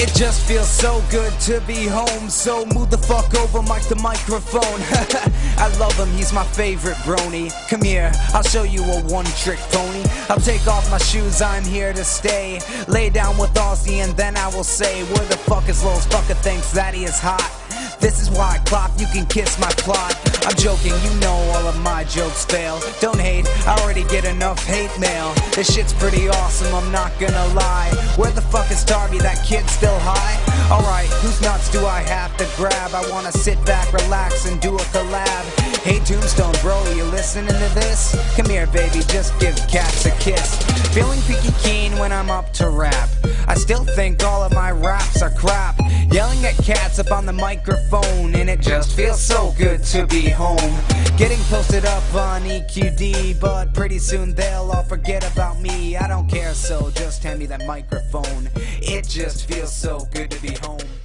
It just feels so good to be home. So move the fuck over, mic the microphone. I love him, he's my favorite brony. Come here, I'll show you a one-trick pony. I'll take off my shoes, I'm here to stay. Lay down with Aussie and then I will say, where the fuck is Lowe's? Fucker thinks that he is hot. This is why I clock, you can kiss my plot. I'm joking, you know all of my jokes fail. Don't hate, I already get enough hate mail. This shit's pretty awesome, I'm not gonna lie. Where the fuck is Darby, that kid's still high? Alright, whose nuts do I have to grab? I wanna sit back, relax, and do a collab. Hey Tombstone bro, you listening to this? Come here baby, just give cats a kiss. Feeling peaky keen when I'm up to rap. I still think all of my raps are crap. Yelling at cats up on the microphone, and it just feels so good to be home. Getting posted up on EQD, but pretty soon they'll all forget about me. I don't care, so just hand me that microphone. It just feels so good to be home.